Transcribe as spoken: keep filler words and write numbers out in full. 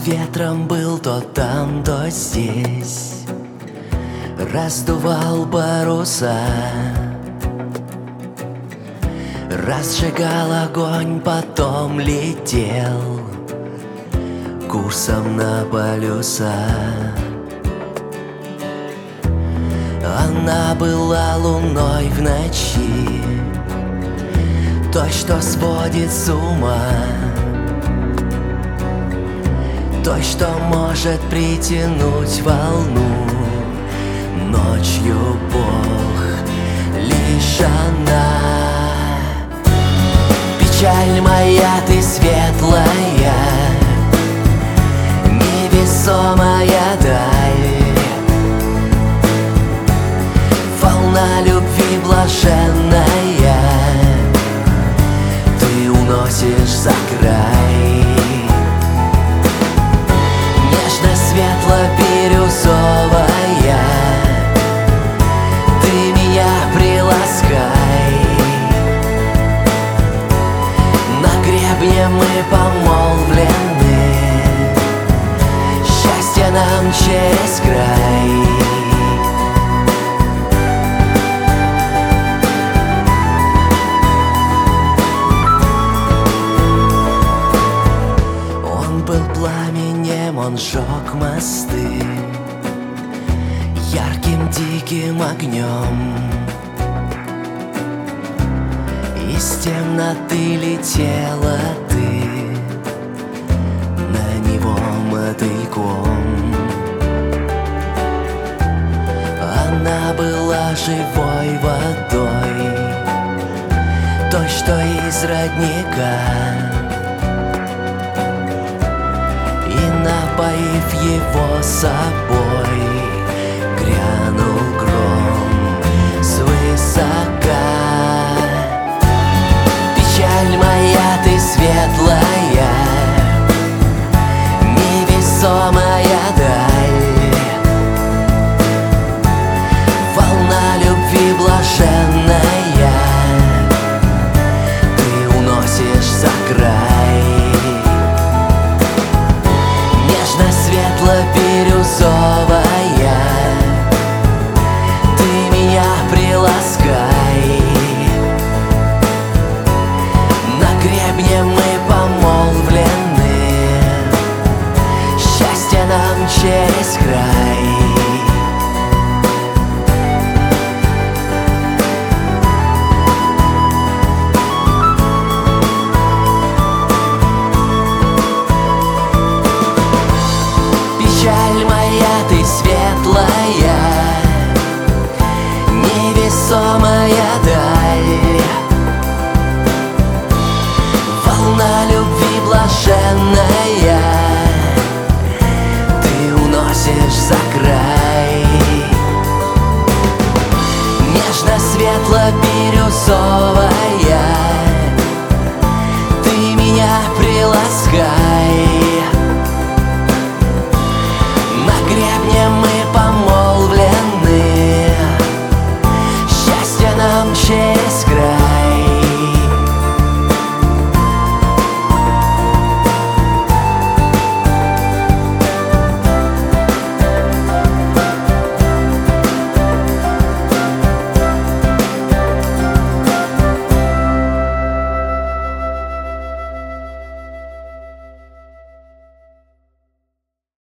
ветром был то там, то здесь, раздувал паруса, разжигал огонь, потом летел курсом на полюса. Она была луной в ночи, той, что сводит с ума, той, что может притянуть волну. Ночью Бог лишь она. Печаль моя, ты светлая, невесомая даль, волна любви блаженная, ты уносишь за край. Нежно-светло-бирюзовая, ты меня приласкай. На гребне мы помолвлены, счастье нам через край. Он сжег мосты ярким диким огнем, из темноты летела ты на него мотыльком. Она была живой водой, той, что из родника. Напоив его собой, грянул гром свысока. Печаль моя, ты светлая, невесомая даль, волна любви блаженная, ты уносишь за край. Нежно-светло-бирюзовая, ты меня приласкай. На гребне мы помолвлены, счастье нам через край. Печаль моя, ты светлая, невесомая даль, волна любви блаженная, ты уносишь за край. Нежно-светло-бирюзовая,